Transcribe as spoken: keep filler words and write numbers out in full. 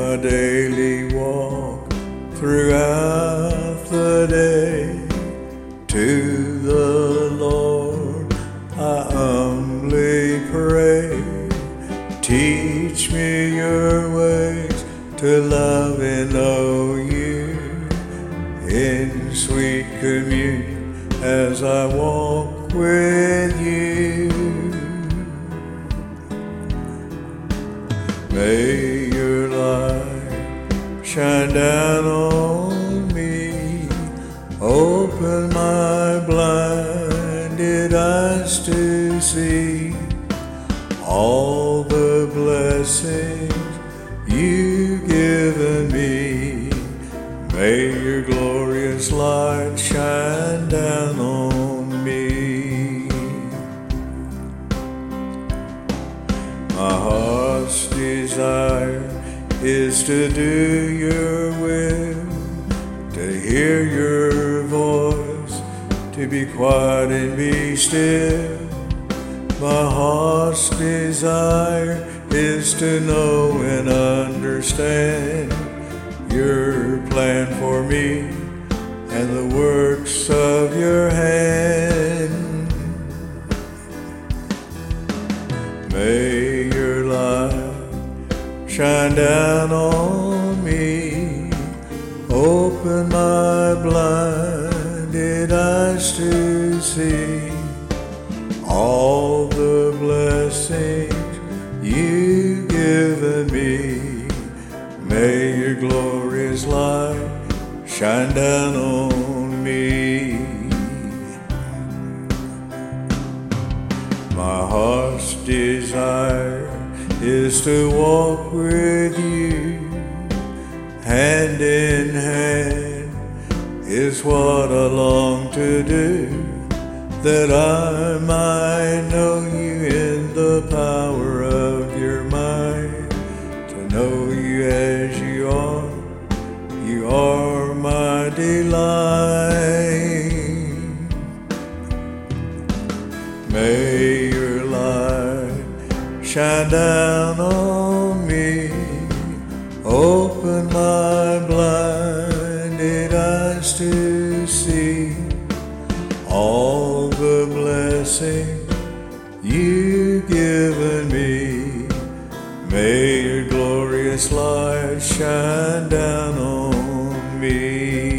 my daily walk throughout the day. To the Lord I humbly pray. Teach me your ways to love and know you in sweet communion as I walk with you. May your light shine down on me, open my blinded eyes to see all the blessings you've given me. May your glorious light shine down on me. My heart's desire is to do your will, to hear your voice, to be quiet and be still. My heart's desire is to know and understand your plan for me and the works of your hand. May your light shine down on me, open my blinded eyes to see all the blessings you've given me. May your glorious light shine down on me. My heart's desire is to walk with you, hand in hand is what I long to do, that I might know you in the power of your might, to know you as you are. You are my delight. May your light shine down on me, open my blinded eyes to see all the blessings you've given me. May your glorious light shine down on me.